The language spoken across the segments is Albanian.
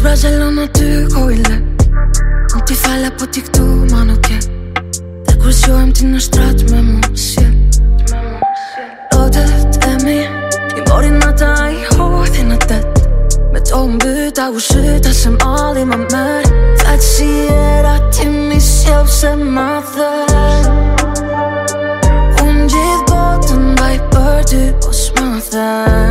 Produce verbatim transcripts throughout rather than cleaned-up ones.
zbra gjelon aty kojle. Unë ti fale po ti këtu ma nuk je. Dhe kur sjojmë ti në shtrat me mu s'je. Rotet e mi i morin ata i hodhin në tet. Me to mbyta u shyta se malli ma mer. Vetë si era ti mi sjell se ma dhe. Unë gjithë botën vaj për ty po s'ma dhe.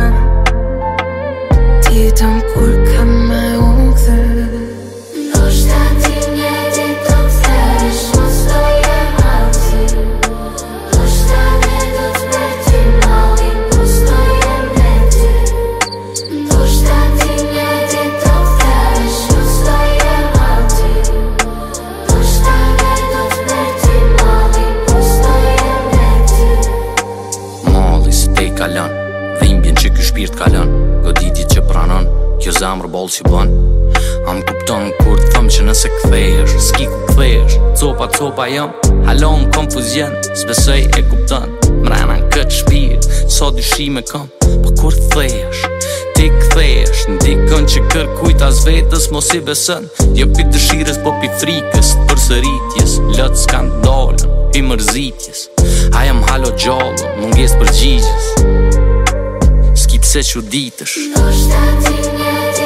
Ti të më kur ka me unë këthy. Ndoshta ti një dit do t'thesh, mos do jem aty. Ndoshta ne do t'mertim mallin, mos do jem me ty. Ndoshta ti një dit do t'thesh, mos do jem aty. Ndoshta ne do t'mertim mallin, mos do jem me ty. Malli se te i kalon, dhimbjen që ky shpirt kalon. Goditjet që pranon, kjo zemrë boll që bën. Am kupton kur t'thëm që nëse kthehesh, s'ki ku kthehesh, copa copa jam. Halon konfuzion, s'besoj e kupton. Mrena n'kët shpirt, so dyshime kam. Po kur t'thehesh, ti kthehesh, ndikon që kërkujt as vetës mos i beson. Jo pi dëshirës po pi frikës, përsëritjes. Lot s'kan dalën, pi mërzitjes. A jam halo gjallë, munges përgjigjes. S'ki pse që ditësh. Ndoshta ti një dit